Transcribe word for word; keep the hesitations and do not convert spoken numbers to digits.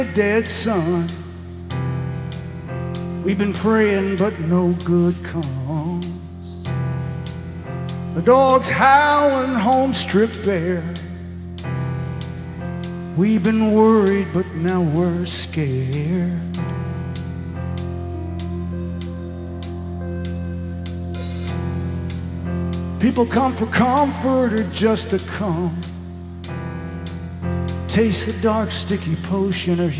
Dead son, we've been praying but no good comes. The dog's howling home stripped bare. We've been worried but now we're scared. People come for comfort or just to come taste the dark sticky potion or